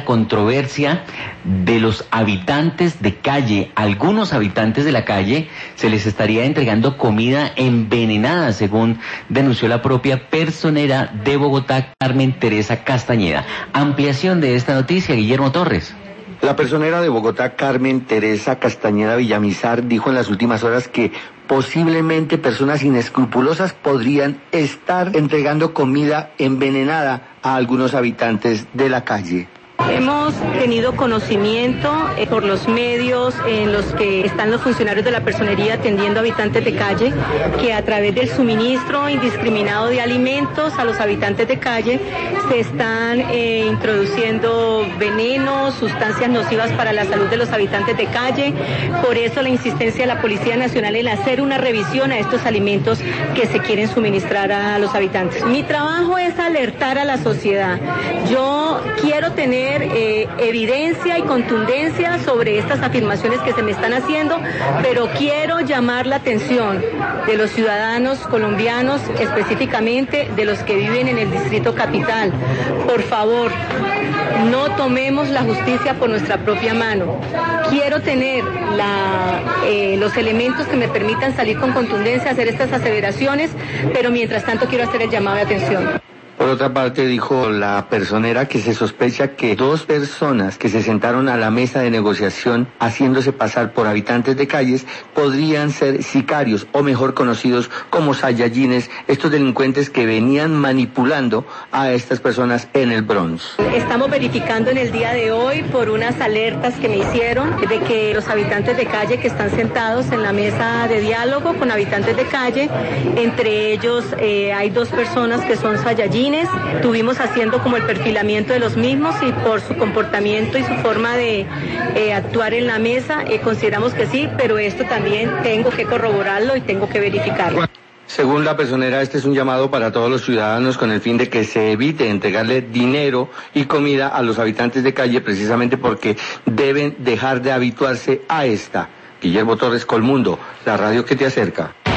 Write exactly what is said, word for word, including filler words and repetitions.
controversia de los habitantes de calle. Algunos habitantes de la calle se les estaría entregando comida envenenada, según denunció la propia personera de Bogotá, Carmen Teresa Castañeda. Ampliación de esta noticia, Guillermo Torres. La personera de Bogotá, Carmen Teresa Castañeda Villamizar, dijo en las últimas horas que posiblemente personas inescrupulosas podrían estar entregando comida envenenada a algunos habitantes de la calle. Hemos tenido conocimiento eh, por los medios en los que están los funcionarios de la personería atendiendo a habitantes de calle, que a través del suministro indiscriminado de alimentos a los habitantes de calle se están eh, introduciendo venenos, sustancias nocivas para la salud de los habitantes de calle. Por eso la insistencia de la Policía Nacional en hacer una revisión a estos alimentos que se quieren suministrar a los habitantes. Mi trabajo es alertar a la sociedad. Yo quiero tener Eh, evidencia y contundencia sobre estas afirmaciones que se me están haciendo, pero quiero llamar la atención de los ciudadanos colombianos, específicamente de los que viven en el Distrito Capital. Por favor, no tomemos la justicia por nuestra propia mano. Quiero tener la, eh, los elementos que me permitan salir con contundencia a hacer estas aseveraciones, pero mientras tanto quiero hacer el llamado de atención. Por otra parte, dijo la personera que se sospecha que dos personas que se sentaron a la mesa de negociación haciéndose pasar por habitantes de calles podrían ser sicarios, o mejor conocidos como sayayines, estos delincuentes que venían manipulando a estas personas en el Bronx. Estamos verificando en el día de hoy por unas alertas que me hicieron de que los habitantes de calle que están sentados en la mesa de diálogo con habitantes de calle, entre ellos eh, hay dos personas que son sayayines. Tuvimos haciendo como el perfilamiento de los mismos y por su comportamiento y su forma de eh, actuar en la mesa, eh, consideramos que sí, pero esto también tengo que corroborarlo y tengo que verificarlo. Según la personera, este es un llamado para todos los ciudadanos con el fin de que se evite entregarle dinero y comida a los habitantes de calle, precisamente porque deben dejar de habituarse a esta. Guillermo Torres, Colmundo, la radio que te acerca.